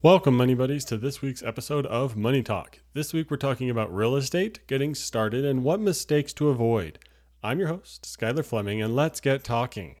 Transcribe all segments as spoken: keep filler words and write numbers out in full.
Welcome, Money Buddies, to this week's episode of Money Talk. This week we're talking about real estate, getting started, and what mistakes to avoid. I'm your host, Skylar Fleming, and let's get talking.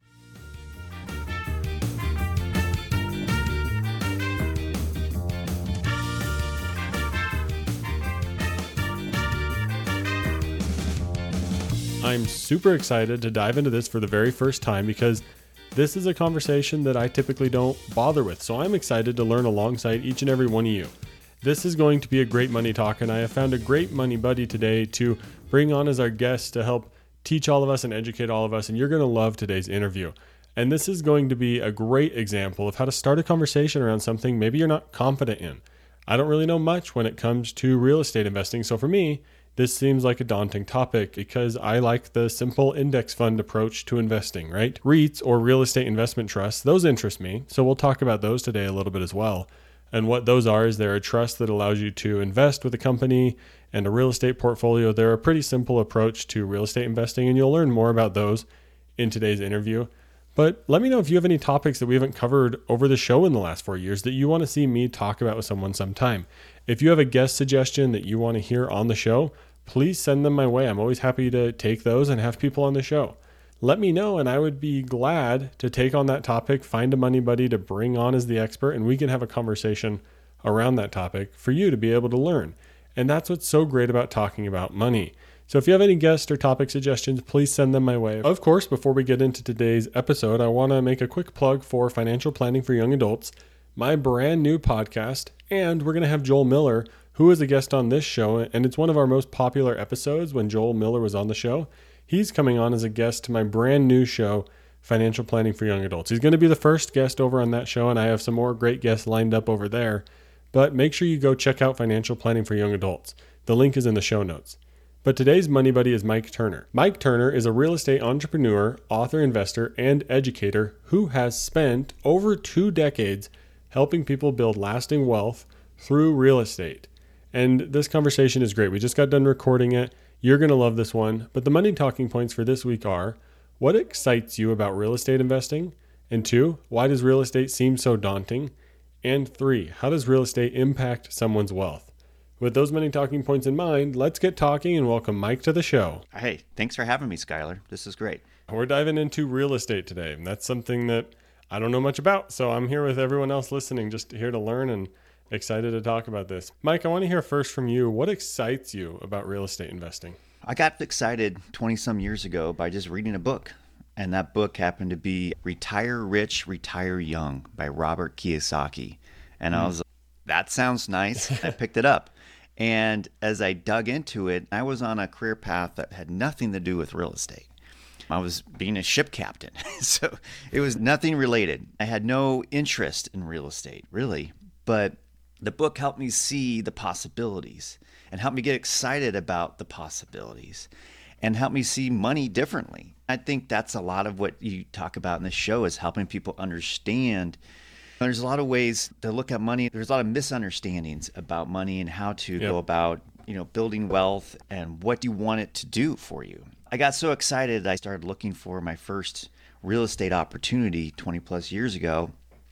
I'm super excited to dive into this for the very first time because this is a conversation that I typically don't bother with, so I'm excited to learn alongside each and every one of you. This is going to be a great money talk, and I have found a great money buddy today to bring on as our guest to help teach all of us and educate all of us, and you're going to love today's interview. And this is going to be a great example of how to start a conversation around something maybe you're not confident in. I don't really know much when it comes to real estate investing, so for me, this seems like a daunting topic because I like the simple index fund approach to investing, right? REITs, or real estate investment trusts, those interest me. So we'll talk about those today a little bit as well. And what those are is they're a trust that allows you to invest with a company and a real estate portfolio. They're a pretty simple approach to real estate investing, and you'll learn more about those in today's interview. But let me know if you have any topics that we haven't covered over the show in the last four years that you want to see me talk about with someone sometime. If you have a guest suggestion that you want to hear on the show, please send them my way. I'm always happy to take those and have people on the show. Let me know, and I would be glad to take on that topic, find a money buddy to bring on as the expert, and we can have a conversation around that topic for you to be able to learn. And that's what's so great about talking about money. So if you have any guest or topic suggestions, please send them my way. Of course, before we get into today's episode, I want to make a quick plug for Financial Planning for Young Adults, my brand new podcast, and we're going to have Joel Miller, who is a guest on this show, and it's one of our most popular episodes when Joel Miller was on the show. He's coming on as a guest to my brand new show, Financial Planning for Young Adults. He's going to be the first guest over on that show, and I have some more great guests lined up over there. But make sure you go check out Financial Planning for Young Adults. The link is in the show notes. But today's money buddy is Mike Turner. Mike Turner is a real estate entrepreneur, author, investor, and educator who has spent over two decades helping people build lasting wealth through real estate. And this conversation is great. We just got done recording it. You're going to love this one. But the money talking points for this week are: what excites you about real estate investing? And two, why does real estate seem so daunting? And three, how does real estate impact someone's wealth? With those money talking points in mind, let's get talking and welcome Mike to the show. Hey, thanks for having me, Skylar. This is great. We're diving into real estate today, and that's something that I don't know much about. So I'm here with everyone else listening, just here to learn and excited to talk about this. Mike, I want to hear first from you. What excites you about real estate investing? I got excited twenty some years ago by just reading a book. And that book happened to be Retire Rich, Retire Young by Robert Kiyosaki. And mm. I was like, that sounds nice. I picked it up. And as I dug into it, I was on a career path that had nothing to do with real estate. I was being a ship captain. So it was nothing related. I had no interest in real estate, really. But the book helped me see the possibilities and helped me get excited about the possibilities and helped me see money differently. I think that's a lot of what you talk about in this show, is helping people understand. There's a lot of ways to look at money. There's a lot of misunderstandings about money and how to yep. go about, you know, building wealth and what you want it to do for you. I got so excited I started looking for my first real estate opportunity twenty plus years ago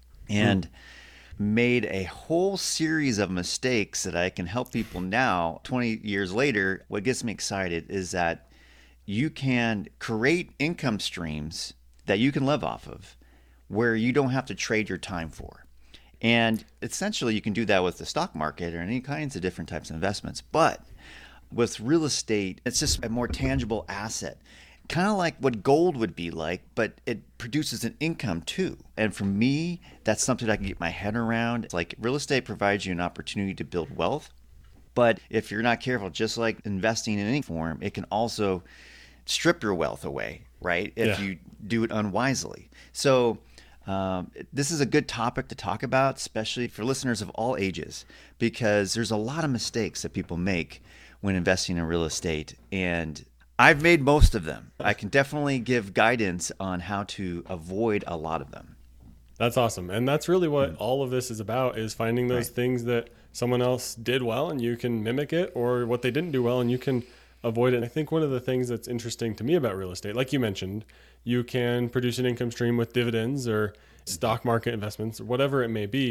and mm. made a whole series of mistakes that I can help people now. twenty years later, what gets me excited is that you can create income streams that you can live off of, where you don't have to trade your time for. And essentially you can do that with the stock market or any kinds of different types of investments. But with real estate, it's just a more tangible asset, kind of like what gold would be like, but it produces an income too. And for me, that's something I can get my head around. It's like real estate provides you an opportunity to build wealth. But if you're not careful, just like investing in any form, it can also strip your wealth away, right? If yeah. you do it unwisely. So um, this is a good topic to talk about, especially for listeners of all ages, because there's a lot of mistakes that people make when investing in real estate. And I've made most of them. I can definitely give guidance on how to avoid a lot of them. That's awesome. And that's really what mm-hmm. all of this is about, is finding those right. things that someone else did well and you can mimic it, or what they didn't do well and you can avoid it. And I think one of the things that's interesting to me about real estate, like you mentioned, you can produce an income stream with dividends or stock market investments or whatever it may be.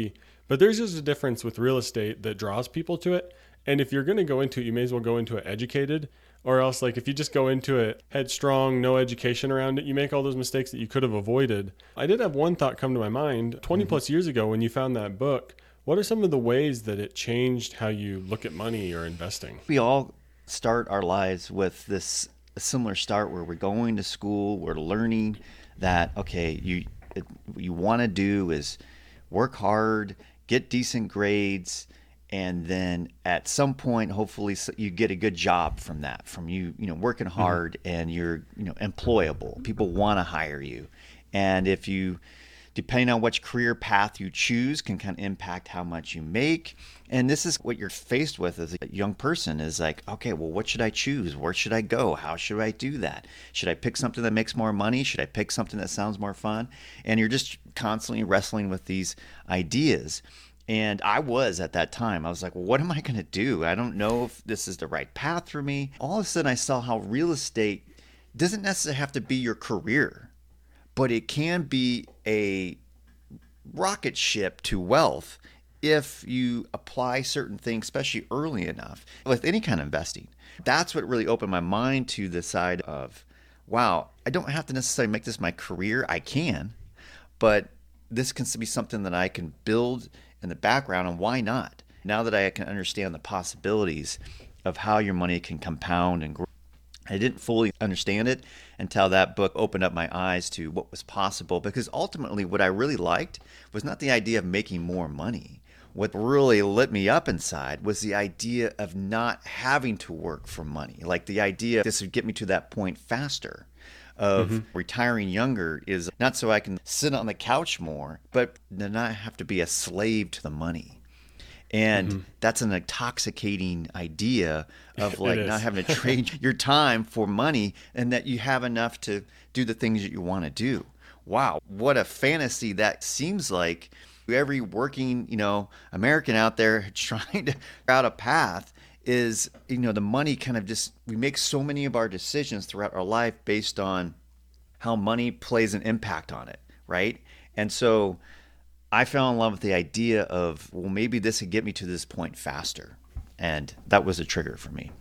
But there's just a difference with real estate that draws people to it. And if you're going to go into it, you may as well go into it educated, or else like if you just go into it headstrong, no education around it, you make all those mistakes that you could have avoided. I did have one thought come to my mind twenty mm-hmm. plus years ago when you found that book. What are some of the ways that it changed how you look at money or investing? We all start our lives with this similar start where we're going to school, we're learning that, okay, you it, what you want to do is work hard, get decent grades, and then at some point, hopefully you get a good job from that, from you, you know, working hard mm-hmm. and you're, you know, employable. People want to hire you. And if you, depending on which career path you choose, can kind of impact how much you make. And this is what you're faced with as a young person is like, okay, well, what should I choose? Where should I go? How should I do that? Should I pick something that makes more money? Should I pick something that sounds more fun? And you're just constantly wrestling with these ideas. And I was at that time, I was like, well, what am I going to do? I don't know if this is the right path for me. All of a sudden I saw how real estate doesn't necessarily have to be your career, but it can be a rocket ship to wealth if you apply certain things, especially early enough with any kind of investing. That's what really opened my mind to the side of, wow, I don't have to necessarily make this my career. I can, but this can be something that I can build in the background, and why not? Now that I can understand the possibilities of how your money can compound and grow. I didn't fully understand it until that book opened up my eyes to what was possible, because ultimately what I really liked was not the idea of making more money. What really lit me up inside was the idea of not having to work for money. Like the idea this would get me to that point faster of mm-hmm. retiring younger is not so I can sit on the couch more, but to not have to be a slave to the money. And mm-hmm. that's an intoxicating idea of like not having to trade your time for money, and that you have enough to do the things that you want to do. Wow, what a fantasy that seems like. Every working, you know, American out there trying to figure out a path is, you know, the money kind of just, we make so many of our decisions throughout our life based on how money plays an impact on it, right? And so I fell in love with the idea of, well, maybe this could get me to this point faster. And that was a trigger for me.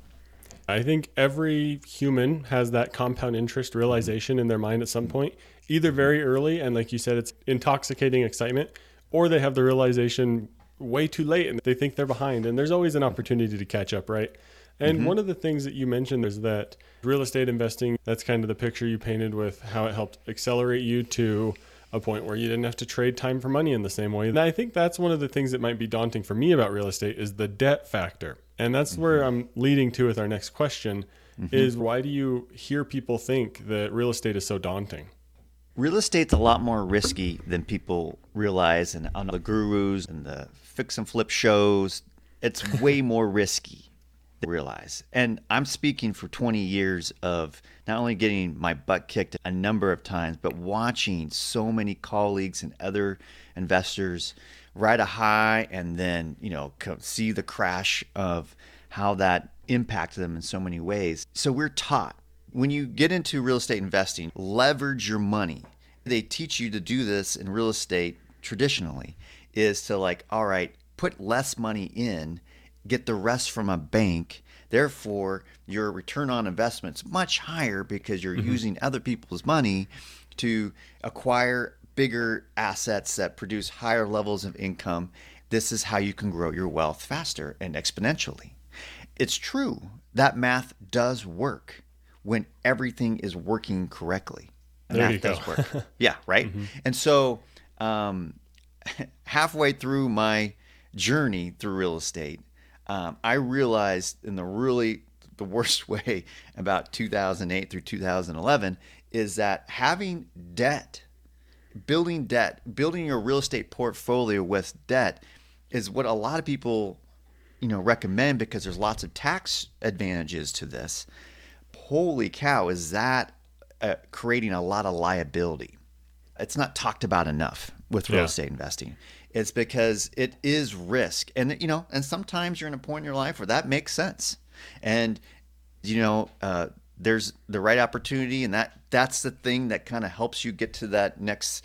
I think every human has that compound interest realization in their mind at some point, either very early, and like you said, it's intoxicating excitement, or they have the realization way too late and they think they're behind. And there's always an opportunity to catch up, right? And mm-hmm. one of the things that you mentioned is that real estate investing, that's kind of the picture you painted with how it helped accelerate you to a point where you didn't have to trade time for money in the same way. And I think that's one of the things that might be daunting for me about real estate is the debt factor. And that's mm-hmm. where I'm leading to with our next question mm-hmm. is why do you hear people think that real estate is so daunting? Real estate's a lot more risky than people realize, and on the gurus and the fix and flip shows, it's way more risky than realize. And I'm speaking for twenty years of not only getting my butt kicked a number of times, but watching so many colleagues and other investors ride a high and then, you know, see the crash of how that impacted them in so many ways. So we're taught, when you get into real estate investing, leverage your money. They teach you to do this in real estate traditionally, is to like, all right, put less money in, get the rest from a bank. Therefore, your return on investment's much higher because you're mm-hmm. using other people's money to acquire bigger assets that produce higher levels of income. This is how you can grow your wealth faster and exponentially. It's true. That math does work when everything is working correctly. There math you go. does work. Yeah, right? Mm-hmm. And so um, halfway through my journey through real estate, um, I realized in the really the worst way about two thousand eight through two thousand eleven is that having debt, building debt, building your real estate portfolio with debt is what a lot of people, you know, recommend because there's lots of tax advantages to this. Holy cow, is that uh, creating a lot of liability? It's not talked about enough with real yeah. estate investing. It's because it is risk. And, you know, and sometimes you're in a point in your life where that makes sense. And, you know, uh, there's the right opportunity, and that that's the thing that kind of helps you get to that next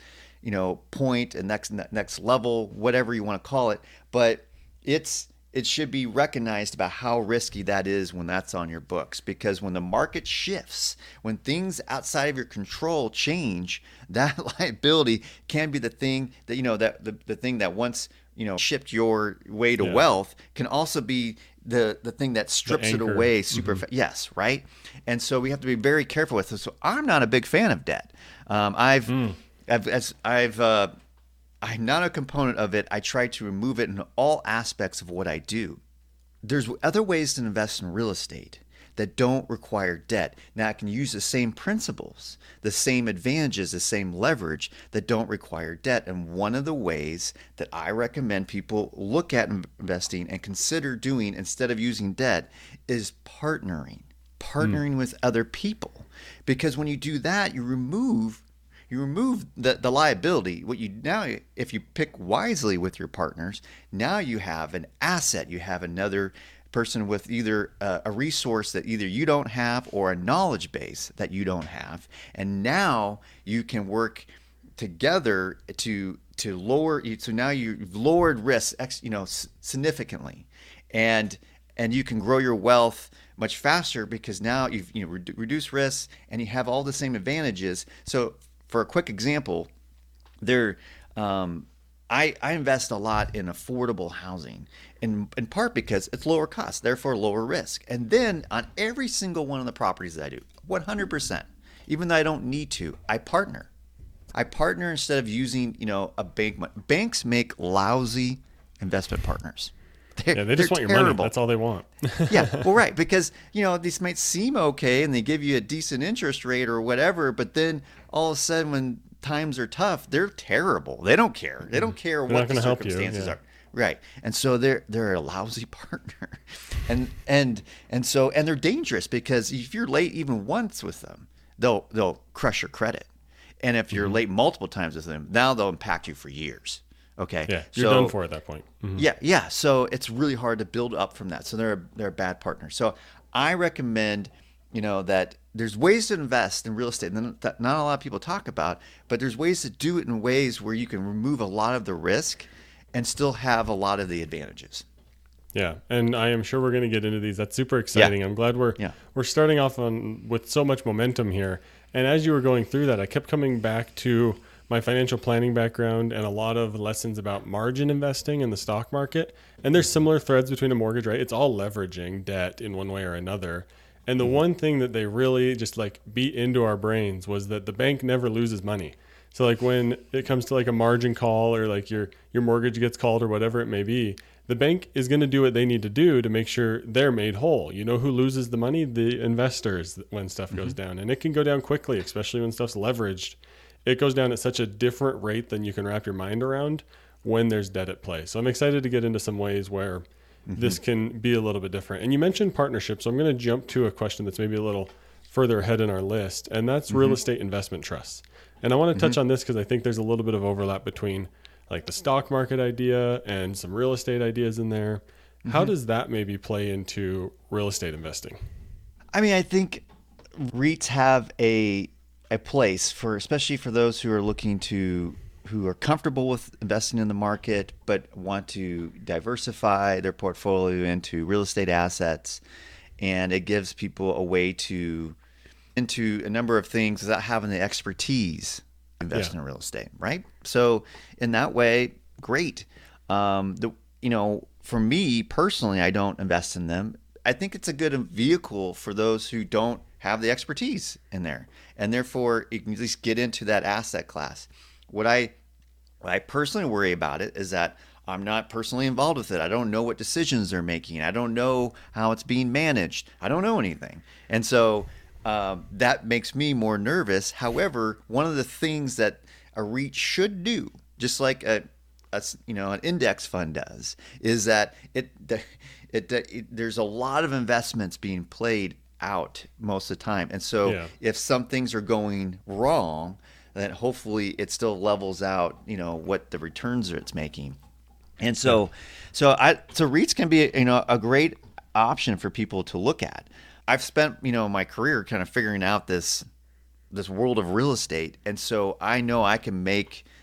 you know, point and next next level, whatever you want to call it. But it's it should be recognized about how risky that is when that's on your books, because when the market shifts, when things outside of your control change, that liability can be the thing that, you know, that the, the thing that once, you know, shipped your way to Yeah. wealth can also be the the thing that strips it anchor. away super fast. Yes, right. And so we have to be very careful with this. So I'm not a big fan of debt. Um, I've, I've as I've uh, I'm not a component of it. I try to remove it in all aspects of what I do. There's other ways to invest in real estate that don't require debt. Now, I can use the same principles, the same advantages, the same leverage that don't require debt. And one of the ways that I recommend people look at investing and consider doing instead of using debt is partnering, partnering mm. with other people. Because when you do that, you remove You remove the, the liability. What you now, if you pick wisely with your partners, now you have an asset. You have another person with either a, a resource that either you don't have or a knowledge base that you don't have, and now you can work together to to lower. So now you've lowered risk, you know, significantly, and and you can grow your wealth much faster because now you've you know redu- reduced risks and you have all the same advantages. So, for a quick example, there, um, I, I invest a lot in affordable housing, in, in part because it's lower cost, therefore lower risk. And then on every single one of the properties that I do, one hundred percent, even though I don't need to, I partner. I partner instead of using, you know, a bank. Banks make lousy investment partners. They're, yeah, they just want your terrible. money. That's all they want. Yeah, well, right, because, you know, these might seem okay and they give you a decent interest rate or whatever, but then all of a sudden when times are tough, they're terrible. They don't care. They don't care They're what the circumstances yeah. are. Right. And so they're they're a lousy partner. And and and so and they're dangerous because if you're late even once with them, they'll they'll crush your credit. And if you're mm-hmm. late multiple times with them, now they'll impact you for years. Okay. Yeah, you're so, done for at that point. Mm-hmm. Yeah, yeah. So it's really hard to build up from that. So they're a, they're a bad partner. So I recommend, you know, that there's ways to invest in real estate that not a lot of people talk about, but there's ways to do it in ways where you can remove a lot of the risk and still have a lot of the advantages. Yeah, and I am sure we're going to get into these. That's super exciting. Yeah. I'm glad we're yeah. we're starting off on with so much momentum here. And as you were going through that, I kept coming back to my financial planning background and a lot of lessons about margin investing in the stock market. And there's similar threads between a mortgage, right? It's all leveraging debt in one way or another. And the one thing that they really just like beat into our brains was that the bank never loses money. So like when it comes to like a margin call or like your your mortgage gets called or whatever it may be, the bank is going to do what they need to do to make sure they're made whole. You know who loses the money? The investors when stuff mm-hmm. goes down. And it can go down quickly, especially when stuff's leveraged. It goes down at such a different rate than you can wrap your mind around when there's debt at play. So I'm excited to get into some ways where mm-hmm. this can be a little bit different. And you mentioned partnerships. So I'm going to jump to a question that's maybe a little further ahead in our list, and that's mm-hmm. real estate investment trusts. And I want to touch mm-hmm. on this because I think there's a little bit of overlap between like the stock market idea and some real estate ideas in there. Mm-hmm. How does that maybe play into real estate investing? I mean, I think REITs have a a place for, especially for those who are looking to, who are comfortable with investing in the market, but want to diversify their portfolio into real estate assets. And it gives people a way to into a number of things without having the expertise to invest yeah. in real estate, right? So in that way, great. Um, the you know, for me personally, I don't invest in them. I think it's a good vehicle for those who don't have the expertise in there, and therefore you can at least get into that asset class. What I what I personally worry about it is that I'm not personally involved with it. I don't know what decisions they're making. I don't know how it's being managed. I don't know anything, and so um, that makes me more nervous. However, one of the things that a REIT should do, just like a, a you know an index fund does, is that it it, it there's a lot of investments being played out most of the time. And so yeah. if some things are going wrong, then hopefully it still levels out, you know, what the returns are it's making. And so, yeah. so I, so REITs can be, you know, a great option for people to look at. I've spent, you know, my career kind of figuring out this, this world of real estate. And so I know I can make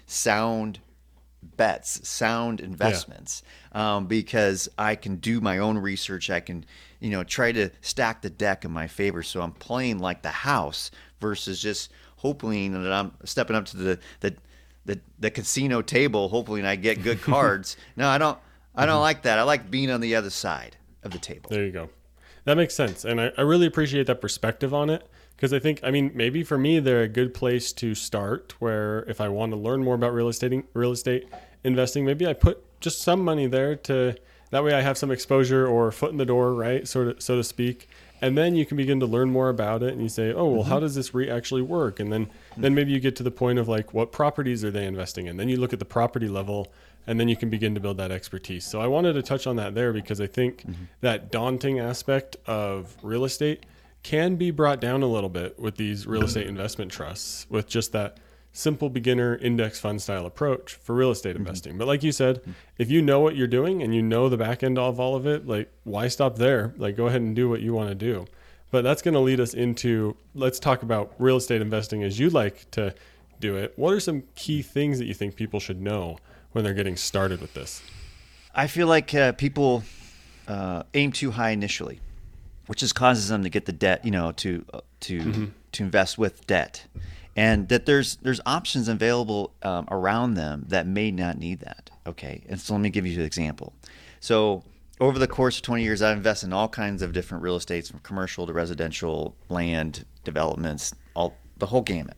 sound bets, sound investments, yeah. um, because I can do my own research. I can, you know, try to stack the deck in my favor. So I'm playing like the house versus just hoping that I'm stepping up to the the the, the casino table, hoping I get good cards. No, I don't. I don't mm-hmm. like that. I like being on the other side of the table. There you go. That makes sense, and I, I really appreciate that perspective on it. Because I think, I mean, maybe for me, they're a good place to start where if I want to learn more about real estate, real estate investing, maybe I put just some money there to, that way I have some exposure or foot in the door, right? Sort of, so to speak. And then you can begin to learn more about it and you say, oh, well, mm-hmm. how does this REIT actually work? And then, mm-hmm. then maybe you get to the point of like, what properties are they investing in? Then you look at the property level and then you can begin to build that expertise. So I wanted to touch on that there because I think mm-hmm. that daunting aspect of real estate can be brought down a little bit with these real estate investment trusts with just that simple beginner index fund style approach for real estate mm-hmm. investing. But like you said, if you know what you're doing and you know the back end of all of it, like why stop there? Like go ahead and do what you want to do. But that's going to lead us into, let's talk about real estate investing as you like to do it. What are some key things that you think people should know when they're getting started with this? I feel like uh, people uh, aim too high initially, which just causes them to get the debt, you know, to uh, to mm-hmm. to invest with debt, and that there's there's options available um, around them that may not need that. Okay, and so let me give you an example. So over the course of twenty years, I've invested in all kinds of different real estates, from commercial to residential, land developments, all the whole gamut.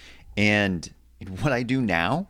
And what I do now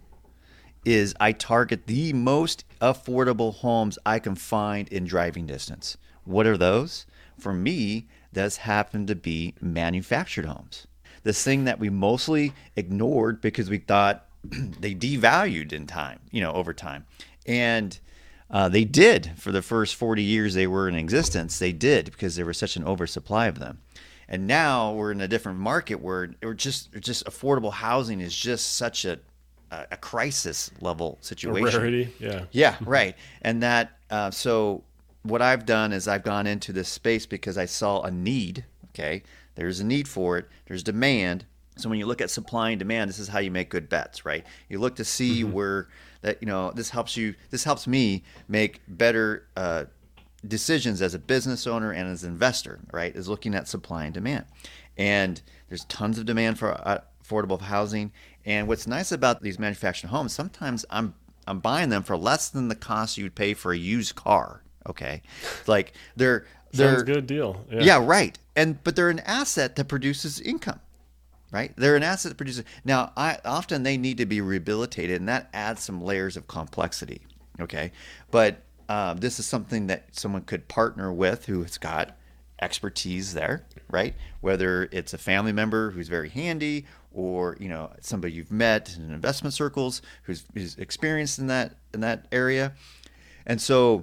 is I target the most affordable homes I can find in driving distance. What are those? For me, that's happened to be manufactured homes. This thing that we mostly ignored because we thought they devalued in time, you know, over time. And uh, they did for the first forty years they were in existence. They did because there was such an oversupply of them. And now we're in a different market where we're just just affordable housing is just such a a crisis level situation. A rarity, yeah. Yeah, right. And that uh, so. What I've done is I've gone into this space because I saw a need, okay? There's a need for it. There's demand. So when you look at supply and demand, this is how you make good bets, right? You look to see mm-hmm. where that, you know, this helps you, this helps me make better uh, decisions as a business owner and as an investor, right? Is looking at supply and demand. And there's tons of demand for uh, affordable housing. And what's nice about these manufactured homes, sometimes I'm I'm buying them for less than the cost you'd pay for a used car. Okay, like they're they're Sounds good deal. Yeah. yeah, right. And but they're an asset that produces income, right? They're an asset that produces. Now, I often they need to be rehabilitated, and that adds some layers of complexity. Okay, but um, this is something that someone could partner with who has got expertise there, right? Whether it's a family member who's very handy, or you know somebody you've met in investment circles who's, who's experienced in that in that area, and so.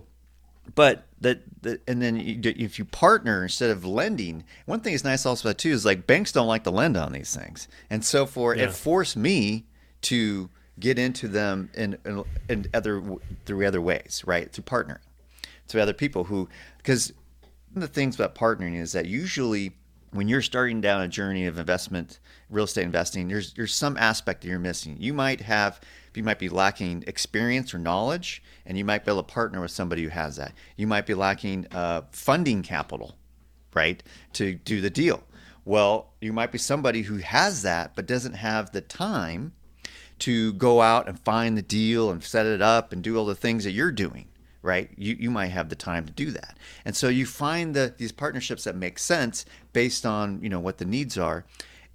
But that, that, and then you, if you partner instead of lending, one thing is nice also about too is like banks don't like to lend on these things, and so for yeah. it forced me to get into them in, in in other through other ways, right? Through partnering, through other people who, because one of the things about partnering is that usually when you're starting down a journey of investment, real estate investing, there's there's some aspect that you're missing. You might have, you might be lacking experience or knowledge, and you might be able to partner with somebody who has that. You might be lacking uh, funding capital, right, to do the deal. Well, you might be somebody who has that but doesn't have the time to go out and find the deal and set it up and do all the things that you're doing. Right, you you might have the time to do that, and so you find the these partnerships that make sense based on you know what the needs are,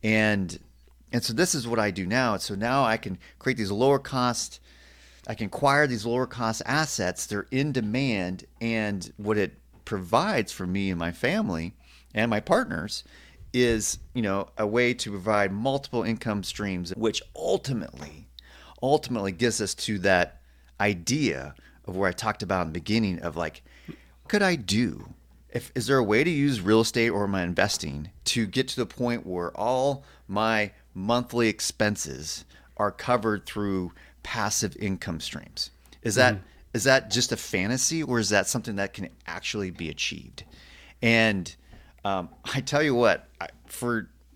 and and so this is what I do now. And so now I can create these lower cost, I can acquire these lower cost assets. They're in demand, and what it provides for me and my family and my partners is you know a way to provide multiple income streams, which ultimately ultimately gets us to that idea of where I talked about in the beginning of like, what could I do? If is there a way to use real estate or my investing to get to the point where all my monthly expenses are covered through passive income streams? Is that mm-hmm. is that just a fantasy, or is that something that can actually be achieved? And um, I tell you what, I, for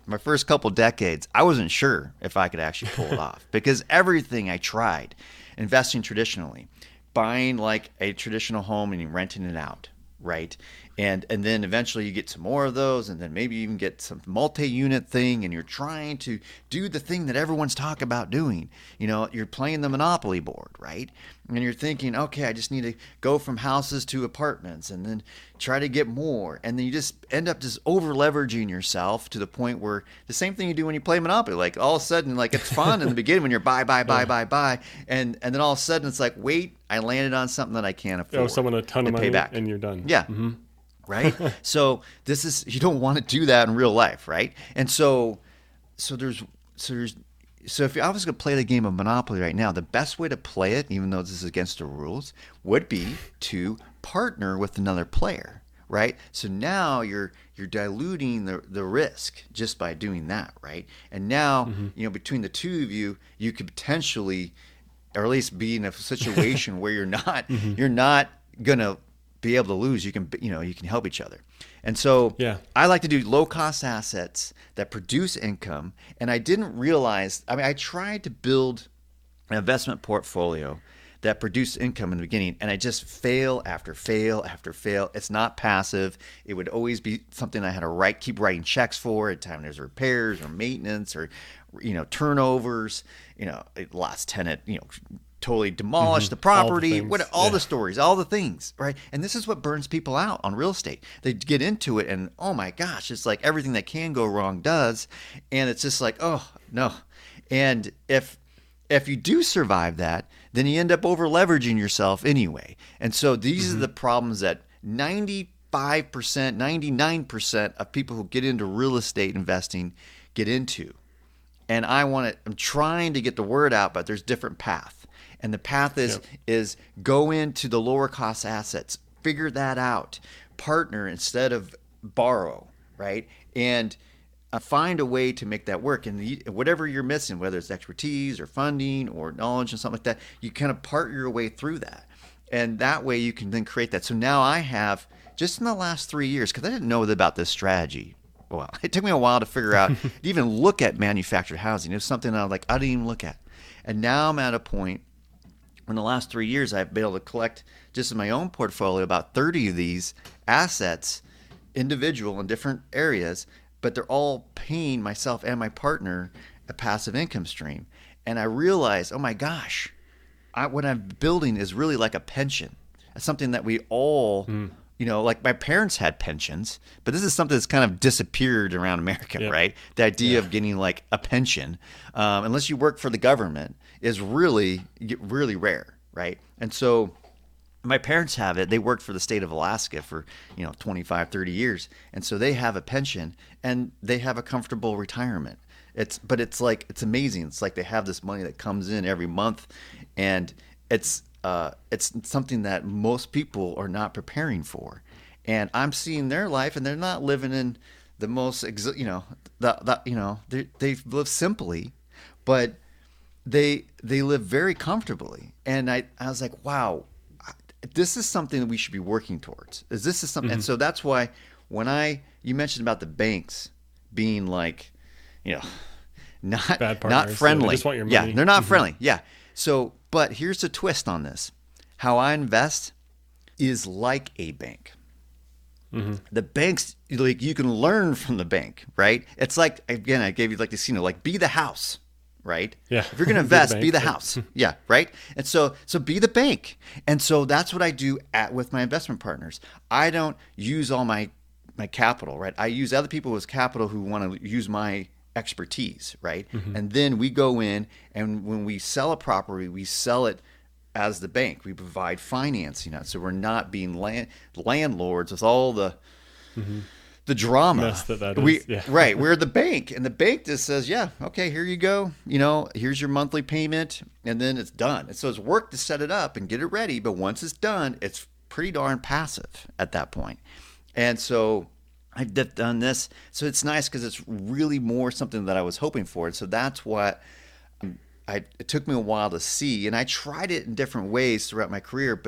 my first couple decades, I wasn't sure if I could actually pull it off because everything I tried, investing traditionally, buying like a traditional home and renting it out, right? And and then eventually you get some more of those, and then maybe you even get some multi-unit thing, and you're trying to do the thing that everyone's talking about doing. You know, you're playing the Monopoly board, right? And you're thinking, okay, I just need to go from houses to apartments, and then try to get more, and then you just end up just over leveraging yourself to the point where the same thing you do when you play Monopoly. Like all of a sudden, like it's fun in the beginning when you're buy, buy, buy, buy, buy, and and then all of a sudden it's like, wait, I landed on something that I can't afford. Oh, someone a ton of money, back. And you're done. Yeah. Mm-hmm. Right? So this is, you don't want to do that in real life, right? And so, so there's, so there's, so if I was going to play the game of Monopoly right now, the best way to play it, even though this is against the rules, would be to partner with another player, right? So now you're, you're diluting the, the risk just by doing that, right? And now, mm-hmm. you know, between the two of you, you could potentially, or at least be in a situation where you're not, mm-hmm. you're not going to be able to lose. You can, you know, you can help each other. And so yeah. I like to do low cost assets that produce income. And I didn't realize, I mean, I tried to build an investment portfolio that produced income in the beginning, and I just fail after fail after fail. It's not passive. It would always be something I had to write, keep writing checks for at time there's repairs or maintenance or, you know, turnovers, you know, lost tenant, you know, totally demolished mm-hmm. the property, all the, what, all yeah. the stories, all the things, right? And this is what burns people out on real estate. They get into it and, oh my gosh, it's like everything that can go wrong does. And it's just like, oh, no. And if if you do survive that, then you end up over leveraging yourself anyway. And so these mm-hmm. are the problems that ninety-five percent, ninety-nine percent of people who get into real estate investing get into. And I want to, I'm trying to get the word out, but there's different paths. And the path is yep. is go into the lower cost assets, figure that out, partner instead of borrow, right? And uh, find a way to make that work. And the, whatever you're missing, whether it's expertise or funding or knowledge and something like that, you kind of part your way through that. And that way you can then create that. So now I have, just in the last three years, because I didn't know about this strategy. Well, it took me a while to figure out, to even look at manufactured housing. It was something I was like, I didn't even look at. And now I'm at a point, in the last three years, I've been able to collect just in my own portfolio about thirty of these assets, individual in different areas, but they're all paying myself and my partner a passive income stream. And I realized, oh my gosh, I, what I'm building is really like a pension. It's something that we all, mm. you know, like my parents had pensions, but this is something that's kind of disappeared around America, yeah. right? The idea yeah. of getting like a pension, um, unless you work for the government, is really, really rare, right? And so my parents have it. They worked for the state of Alaska for, you know, twenty-five, thirty years. And so they have a pension and they have a comfortable retirement. It's, but it's like, it's amazing. It's like they have this money that comes in every month, and it's, uh, it's something that most people are not preparing for. And I'm seeing their life, and they're not living in the most, you know, the, the you know, they they live simply, but they they live very comfortably. And I, I was like, wow, this is something that we should be working towards. Is this is something? Mm-hmm. And so that's why when I, you mentioned about the banks being like, you know, not Bad partners, not friendly. So they just want your money. Yeah, they're not mm-hmm. friendly. Yeah. So, but here's the twist on this. How I invest is like a bank. Mm-hmm. The banks, like, you can learn from the bank, right? It's like, again, I gave you like this, you know, like be the house, right? Yeah. If you're going to invest, be be the, the house. Yeah. Right. And so, so be the bank. And so that's what I do at, with my investment partners. I don't use all my, my capital, right? I use other people with capital who want to use my expertise, right? Mm-hmm. And then we go in, and when we sell a property, we sell it as the bank. We provide financing. So we're not being land, landlords with all the mm-hmm. the drama. Mess that that is. We, yeah. Right. We're the bank, and the bank just says, yeah, okay, here you go. You know, here's your monthly payment, and then it's done. And so it's work to set it up and get it ready, but once it's done, it's pretty darn passive at that point. And so I've done this. So it's nice because it's really more something that I was hoping for. And so that's what I, it took me a while to see. And I tried it in different ways throughout my career, but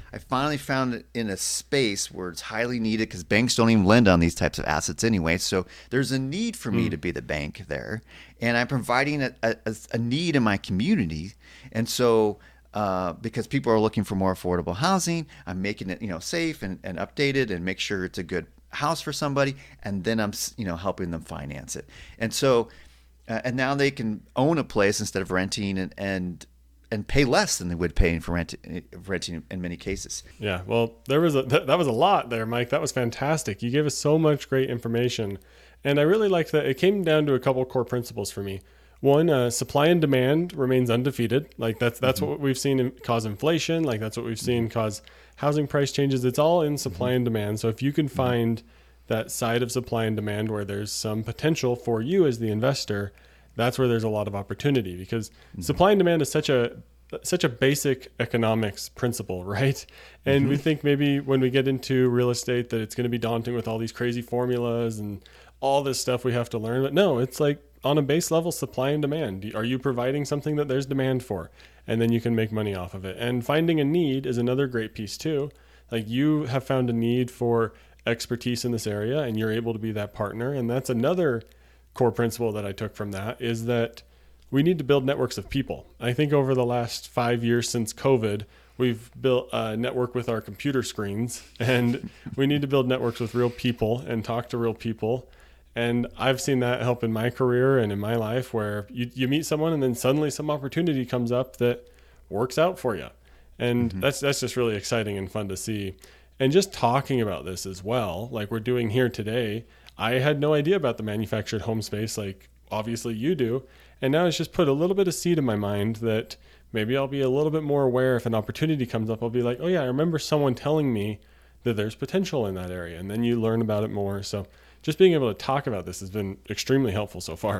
I finally found it in a space where it's highly needed because banks don't even lend on these types of assets anyway. So there's a need for me mm. to be the bank there. And I'm providing a, a, a need in my community. And so uh, because people are looking for more affordable housing, I'm making it, you know, safe and, and updated and make sure it's a good house for somebody. And then I'm, you know, helping them finance it. And so, uh, and now they can own a place instead of renting and, and and pay less than they would pay for rent, renting in many cases. Yeah, well, there was a th- that was a lot there, Mike. That was fantastic. You gave us so much great information. And I really liked that it came down to a couple core principles for me. One, uh, supply and demand remains undefeated. Like that's that's mm-hmm. what we've seen cause inflation. Like that's what we've seen cause housing price changes. It's all in supply mm-hmm. and demand. So if you can find mm-hmm. that side of supply and demand where there's some potential for you as the investor, that's where there's a lot of opportunity, because mm-hmm. supply and demand is such a such a basic economics principle, right? And mm-hmm. we think maybe when we get into real estate that it's going to be daunting with all these crazy formulas and all this stuff we have to learn. But no, it's like on a base level, supply and demand. Are you providing something that there's demand for? And then you can make money off of it. And finding a need is another great piece too. Like you have found a need for expertise in this area and you're able to be that partner. And that's another core principle that I took from that, is that we need to build networks of people. I think over the last five years since COVID, we've built a network with our computer screens, and we need to build networks with real people and talk to real people. And I've seen that help in my career and in my life, where you, you meet someone and then suddenly some opportunity comes up that works out for you. And mm-hmm. that's that's just really exciting and fun to see. And just talking about this as well, like we're doing here today, I had no idea about the manufactured home space, like obviously you do. And now it's just put a little bit of seed in my mind that maybe I'll be a little bit more aware if an opportunity comes up. I'll be like, oh yeah, I remember someone telling me that there's potential in that area. And then you learn about it more. So just being able to talk about this has been extremely helpful so far.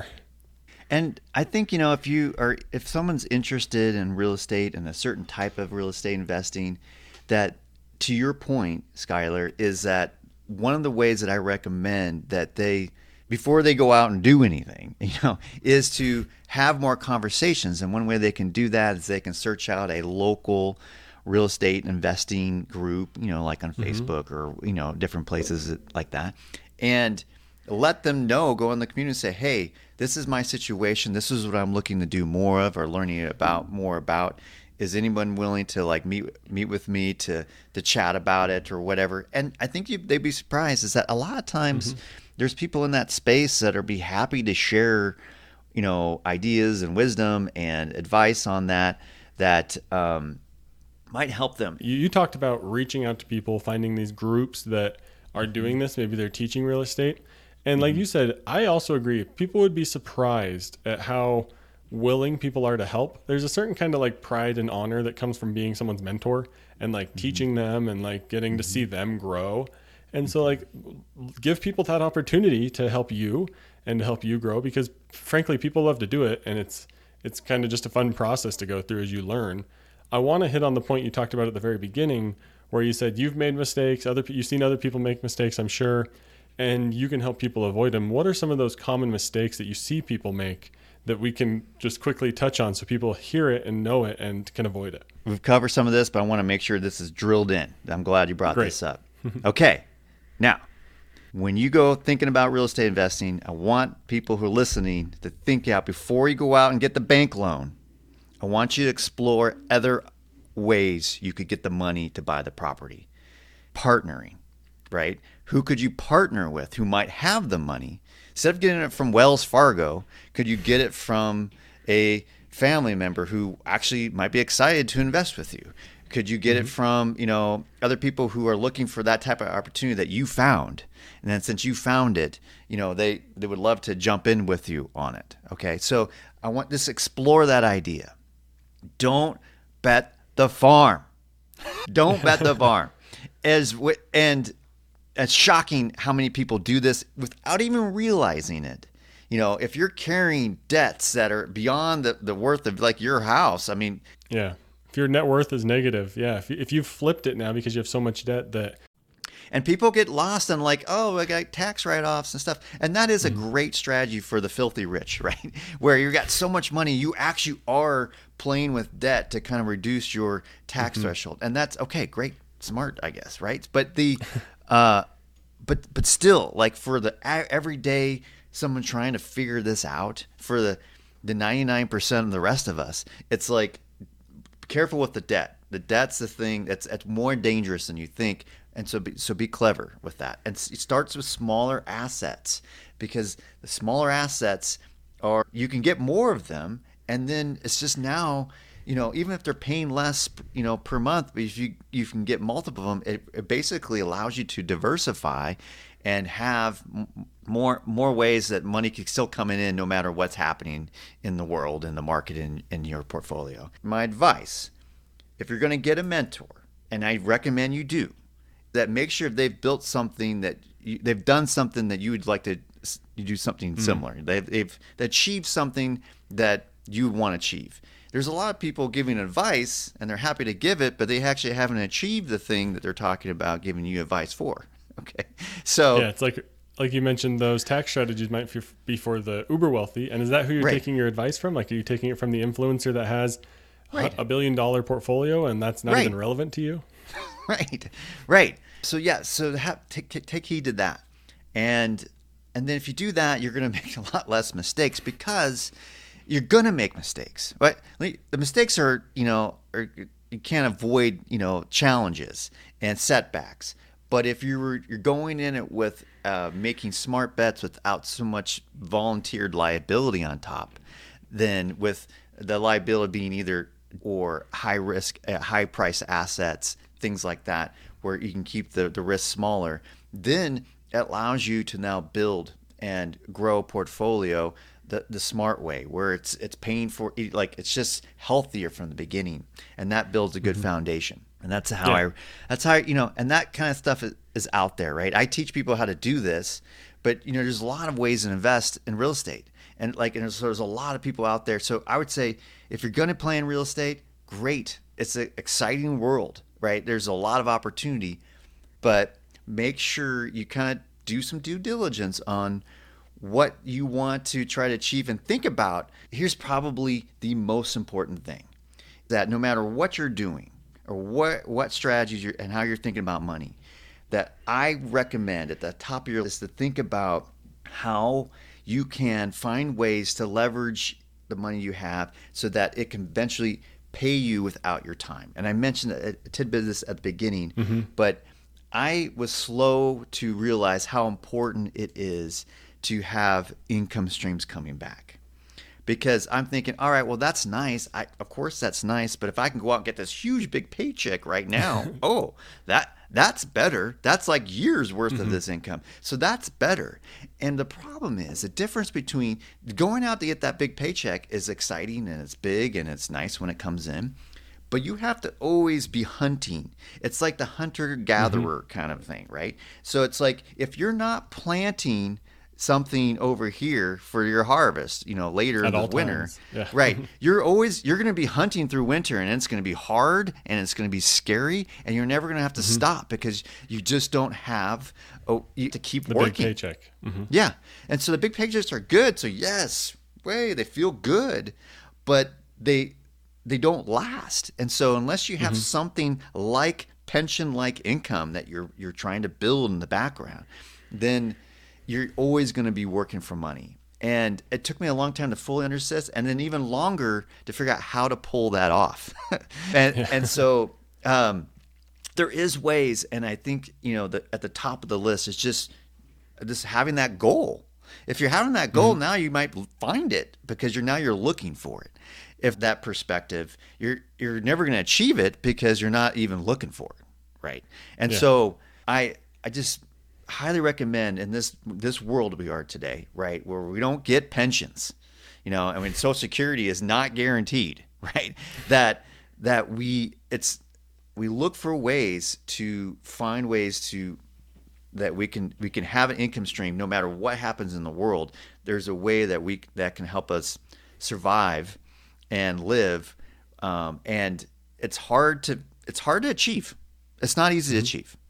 And I think, you know, if you are, if someone's interested in real estate and a certain type of real estate investing, that to your point, Skylar, is that one of the ways that I recommend that they, before they go out and do anything, you know, is to have more conversations. And one way they can do that is they can search out a local real estate investing group, you know, like on mm-hmm. Facebook or, you know, different places like that. And let them know, go in the community and say, hey, this is my situation. This is what I'm looking to do more of or learning about more about. Is anyone willing to like meet meet with me to to chat about it or whatever? And I think you, they'd be surprised is that a lot of times mm-hmm. there's people in that space that are be happy to share, you know, ideas and wisdom and advice on that that um, might help them. You, you talked about reaching out to people, finding these groups that are doing this. Maybe they're teaching real estate. And like mm-hmm. you said, I also agree. People would be surprised at how willing people are to help. There's a certain kind of like pride and honor that comes from being someone's mentor and like mm-hmm. teaching them and like getting mm-hmm. to see them grow. And so like give people that opportunity to help you and to help you grow, because frankly, people love to do it. And it's, it's kind of just a fun process to go through as you learn. I want to hit on the point you talked about at the very beginning, where you said you've made mistakes, other you've seen other people make mistakes, I'm sure, and you can help people avoid them. What are some of those common mistakes that you see people make that we can just quickly touch on so people hear it and know it and can avoid it? We've covered some of this, but I want to make sure this is drilled in. I'm glad you brought Great. this up. Okay. Now, when you go thinking about real estate investing, I want people who are listening to think out before you go out and get the bank loan. I want you to explore other ways you could get the money to buy the property. Partnering, right? Who could you partner with who might have the money? Instead of getting it from Wells Fargo, could you get it from a family member who actually might be excited to invest with you? Could you get mm-hmm. it from, you know, other people who are looking for that type of opportunity that you found? And then since you found it, you know, they, they would love to jump in with you on it. Okay. So I want this explore that idea. Don't bet the farm. Don't bet the farm. As w- and it's shocking how many people do this without even realizing it. You know, if you're carrying debts that are beyond the, the worth of like your house, I mean. Yeah. If your net worth is negative. Yeah. If, if you've flipped it now because you have so much debt that. And people get lost on like, oh, I got tax write-offs and stuff. And that is a Mm-hmm. great strategy for the filthy rich, right? Where you got so much money, you actually are playing with debt to kind of reduce your tax Mm-hmm. threshold. And that's okay, great, smart, I guess, right? But the, uh, but but still, like for the a- everyday someone trying to figure this out, for the the ninety-nine percent of the rest of us, it's like, careful with the debt. The debt's the thing that's, that's more dangerous than you think. And so be, so be clever with that. And it starts with smaller assets, because the smaller assets are, you can get more of them. And then it's just now, you know, even if they're paying less, you know, per month, but if you, you can get multiple of them, it, it basically allows you to diversify and have m- more more ways that money can still come in no matter what's happening in the world, in the market, in, in your portfolio. My advice, if you're going to get a mentor, and I recommend you do, that make sure they've built something that you, they've done something that you would like to s- you do something Mm. similar. They've, they've achieved something that you want to achieve. There's a lot of people giving advice and they're happy to give it, but they actually haven't achieved the thing that they're talking about giving you advice for. Okay. So, Yeah, it's like like you mentioned, those tax strategies might f- be for the uber wealthy. And is that who you're Right. taking your advice from? Like, are you taking it from the influencer that has Right. a billion dollar portfolio and that's not Right. even relevant to you? right, right. So yeah, so have, take, take take heed to that, and and then if you do that, you're going to make a lot less mistakes, because you're going to make mistakes. But the mistakes are, you know, are, you can't avoid, you know, challenges and setbacks. But if you're you're going in it with uh, making smart bets without so much volunteered liability on top, then with the liability being either or high risk, uh, high price assets, things like that, where you can keep the, the risk smaller, then it allows you to now build and grow a portfolio the, the smart way, where it's it's paying for, like, it's just healthier from the beginning, and that builds a good foundation. And that's how Yeah. I, that's how, you know, and that kind of stuff is, is out there, right? I teach people how to do this, but, you know, there's a lot of ways to invest in real estate. And like, and so there's a lot of people out there. So I would say, if you're going to play in real estate, great. It's an exciting world, right? There's a lot of opportunity, but make sure you kind of do some due diligence on what you want to try to achieve, and think about, here's probably the most important thing, that no matter what you're doing or what, what strategies you're, and how you're thinking about money, that I recommend at the top of your list to think about how you can find ways to leverage the money you have so that it can eventually pay you without your time. And I mentioned a, a tidbit of this at the beginning, Mm-hmm. but I was slow to realize how important it is to have income streams coming back. Because I'm thinking, all right, well, that's nice. I, of course, that's nice. But if I can go out and get this huge, big paycheck right now, oh, that that's better. That's like years worth Mm-hmm. of this income. So that's better. And the problem is, the difference between going out to get that big paycheck is exciting and it's big and it's nice when it comes in. But you have to always be hunting. It's like the hunter-gatherer Mm-hmm. kind of thing, right? So it's like, if you're not planting something over here for your harvest, you know, later At in the all winter, times. Yeah. right? You're always, you're going to be hunting through winter, and it's going to be hard and it's going to be scary, and you're never going to have to Mm-hmm. stop, because you just don't have oh, you, to keep The working. big paycheck. Mm-hmm. Yeah. And so the big paychecks are good. So yes, way they feel good, but they they don't last. And so unless you have Mm-hmm. something like pension like income that you're you're trying to build in the background, then you're always going to be working for money. And it took me a long time to fully understand this, and then even longer to figure out how to pull that off. and and so um, there is ways, and I think, you know, that at the top of the list is just just having that goal. If you're having that goal, Mm-hmm. now you might find it, because you're now you're looking for it. If that perspective, you're you're never going to achieve it because you're not even looking for it, right? And Yeah. so I I just highly recommend, in this this world we are today, right, where we don't get pensions, you know, I mean, Social Security is not guaranteed, right? That that we it's we look for ways to find ways to that we can we can have an income stream no matter what happens in the world. There's a way that we that can help us survive and live, um, and it's hard to it's hard to achieve. It's not easy Mm-hmm. to achieve.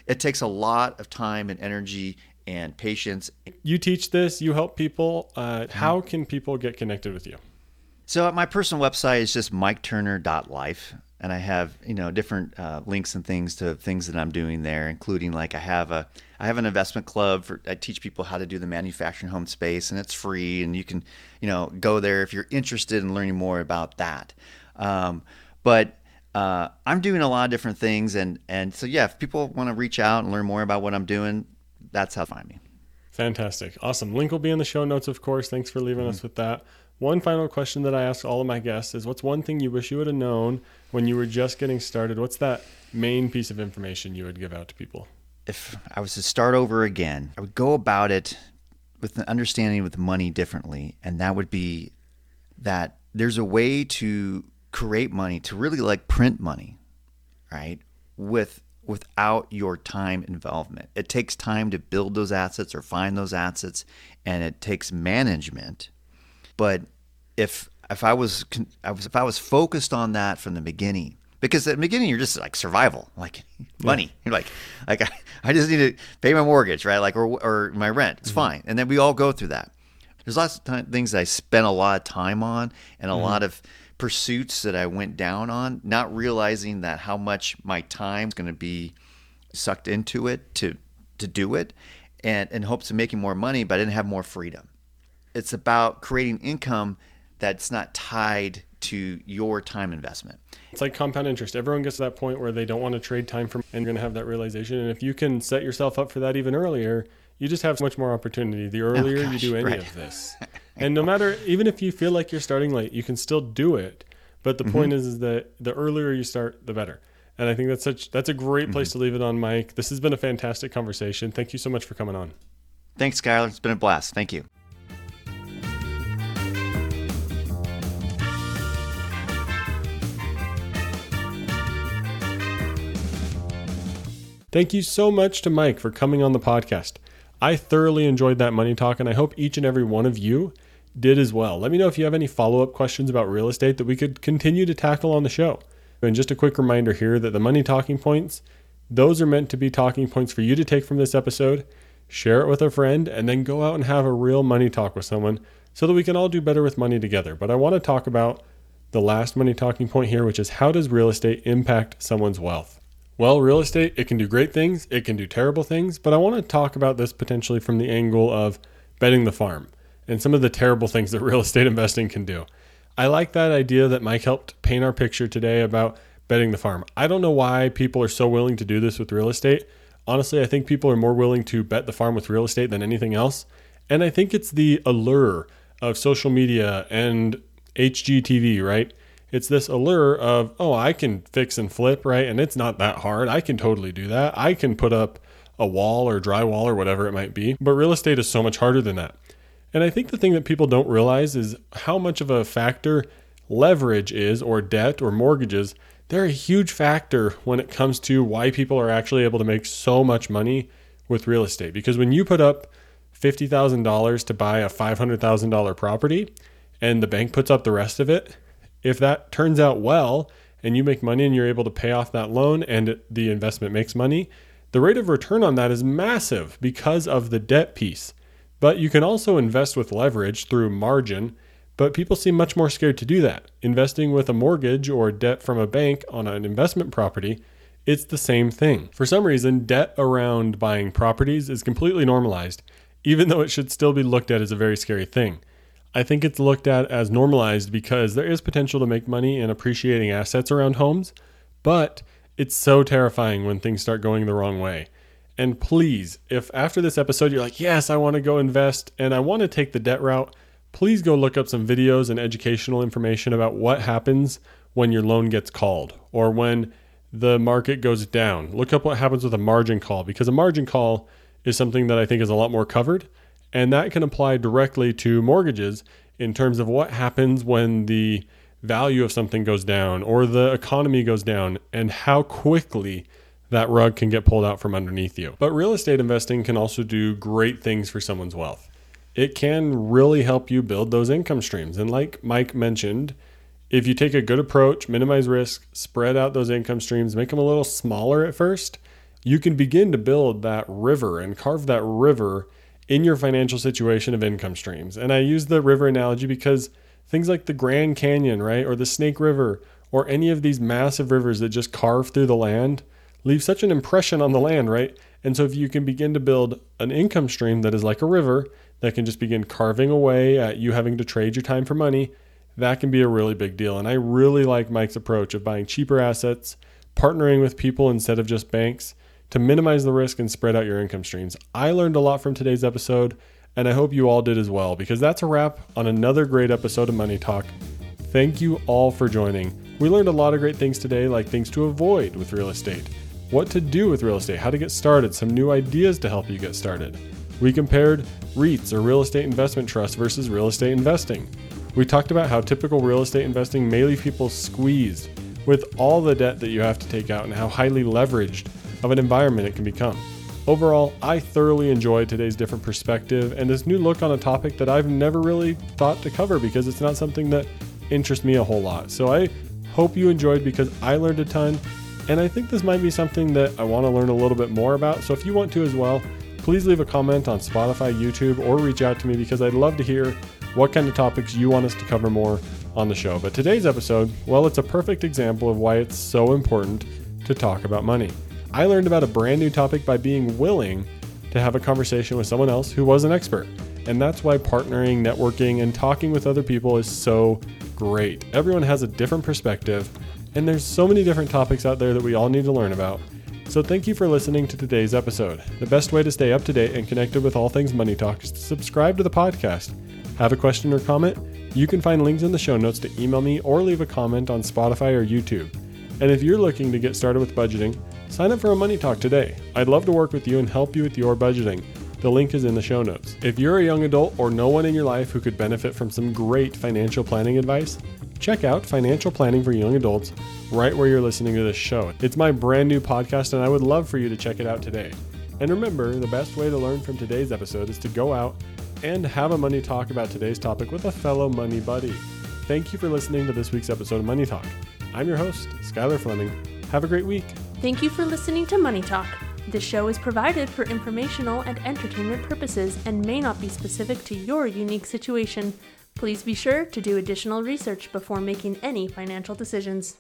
it takes a lot of time and energy and patience. You teach this, you help people. Uh, how can people get connected with you? So my personal website is just mike turner dot life. And I have, you know, different uh, links and things to things that I'm doing there, including like I have a, I have an investment club for, I teach people how to do the manufacturing home space, and it's free, and you can, you know, go there if you're interested in learning more about that. Um, but uh, I'm doing a lot of different things, and and so yeah, if people want to reach out and learn more about what I'm doing, that's how to find me. Fantastic, awesome. Link will be in the show notes, of course. Thanks for leaving mm-hmm. us with that. One final question that I ask all of my guests is, what's one thing you wish you would have known when you were just getting started? What's that main piece of information you would give out to people? If I was to start over again, I would go about it with an understanding with money differently. And that would be that there's a way to create money, to really like print money, right? With without your time involvement. It takes time to build those assets or find those assets, and it takes management. But if if I was, I was if I was focused on that from the beginning, because at the beginning you're just like survival, like money. Yeah. You're like, like I, I just need to pay my mortgage, right? Like or or my rent. It's mm-hmm. fine, and then we all go through that. There's lots of time, things that I spent a lot of time on, and a mm-hmm. lot of pursuits that I went down on, not realizing that how much my time is going to be sucked into it to to do it, and in hopes of making more money, but I didn't have more freedom. It's about creating income that's not tied to your time investment. It's like compound interest. Everyone gets to that point where they don't want to trade time for, and you're going to have that realization. And if you can set yourself up for that even earlier, you just have so much more opportunity the earlier oh, gosh, you do any right. of this. And no matter, even if you feel like you're starting late, you can still do it. But the mm-hmm. point is, is that the earlier you start, the better. And I think that's such that's a great place mm-hmm. to leave it on, Mike. This has been a fantastic conversation. Thank you so much for coming on. Thanks, Skylar. It's been a blast. Thank you. Thank you so much to Mike for coming on the podcast. I thoroughly enjoyed that money talk, and I hope each and every one of you did as well. Let me know if you have any follow-up questions about real estate that we could continue to tackle on the show. And just a quick reminder here that the money talking points, those are meant to be talking points for you to take from this episode, share it with a friend, and then go out and have a real money talk with someone so that we can all do better with money together. But I want to talk about the last money talking point here, which is how does real estate impact someone's wealth? Well, real estate, it can do great things, it can do terrible things, but I want to talk about this potentially from the angle of betting the farm and some of the terrible things that real estate investing can do. I like that idea that Mike helped paint our picture today about betting the farm. I don't know why people are so willing to do this with real estate. Honestly, I think people are more willing to bet the farm with real estate than anything else. And I think it's the allure of social media and H G T V, right? It's this allure of, oh, I can fix and flip, right? And it's not that hard. I can totally do that. I can put up a wall or drywall or whatever it might be. But real estate is so much harder than that. And I think the thing that people don't realize is how much of a factor leverage is, or debt or mortgages. They're a huge factor when it comes to why people are actually able to make so much money with real estate. Because when you put up fifty thousand dollars to buy a five hundred thousand dollars property and the bank puts up the rest of it, if that turns out well and you make money and you're able to pay off that loan and the investment makes money, the rate of return on that is massive because of the debt piece. But you can also invest with leverage through margin, but people seem much more scared to do that. Investing with a mortgage or debt from a bank on an investment property, it's the same thing. For some reason, debt around buying properties is completely normalized, even though it should still be looked at as a very scary thing. I think it's looked at as normalized because there is potential to make money in appreciating assets around homes, but it's so terrifying when things start going the wrong way. And please, if after this episode you're like, yes, I want to go invest and I want to take the debt route, please go look up some videos and educational information about what happens when your loan gets called or when the market goes down. Look up what happens with a margin call, because a margin call is something that I think is a lot more covered. And that can apply directly to mortgages in terms of what happens when the value of something goes down or the economy goes down and how quickly that rug can get pulled out from underneath you. But real estate investing can also do great things for someone's wealth. It can really help you build those income streams. And like Mike mentioned, if you take a good approach, minimize risk, spread out those income streams, make them a little smaller at first, you can begin to build that river and carve that river in your financial situation of income streams. And I use the river analogy because things like the Grand Canyon, right, or the Snake River, or any of these massive rivers that just carve through the land leave such an impression on the land, right? And so if you can begin to build an income stream that is like a river that can just begin carving away at you having to trade your time for money, that can be a really big deal. And I really like Mike's approach of buying cheaper assets, partnering with people instead of just banks to minimize the risk and spread out your income streams. I learned a lot from today's episode, and I hope you all did as well, because that's a wrap on another great episode of Money Talk. Thank you all for joining. We learned a lot of great things today, like things to avoid with real estate, what to do with real estate, how to get started, some new ideas to help you get started. We compared REITs or real estate investment trusts versus real estate investing. We talked about how typical real estate investing may leave people squeezed with all the debt that you have to take out and how highly leveraged of an environment it can become. Overall, I thoroughly enjoyed today's different perspective and this new look on a topic that I've never really thought to cover because it's not something that interests me a whole lot. So I hope you enjoyed because I learned a ton, and I think this might be something that I want to learn a little bit more about. So if you want to as well, please leave a comment on Spotify, YouTube, or reach out to me because I'd love to hear what kind of topics you want us to cover more on the show. But today's episode, well, it's a perfect example of why it's so important to talk about money. I learned about a brand new topic by being willing to have a conversation with someone else who was an expert. And that's why partnering, networking, and talking with other people is so great. Everyone has a different perspective, and there's so many different topics out there that we all need to learn about. So thank you for listening to today's episode. The best way to stay up to date and connected with all things Money Talk is to subscribe to the podcast. Have a question or comment? You can find links in the show notes to email me or leave a comment on Spotify or YouTube. And if you're looking to get started with budgeting, sign up for a Money Talk today. I'd love to work with you and help you with your budgeting. The link is in the show notes. If you're a young adult or no one in your life who could benefit from some great financial planning advice, check out Financial Planning for Young Adults right where you're listening to this show. It's my brand new podcast, and I would love for you to check it out today. And remember, the best way to learn from today's episode is to go out and have a money talk about today's topic with a fellow money buddy. Thank you for listening to this week's episode of Money Talk. I'm your host, Skylar Fleming. Have a great week. Thank you for listening to Money Talk. This show is provided for informational and entertainment purposes and may not be specific to your unique situation. Please be sure to do additional research before making any financial decisions.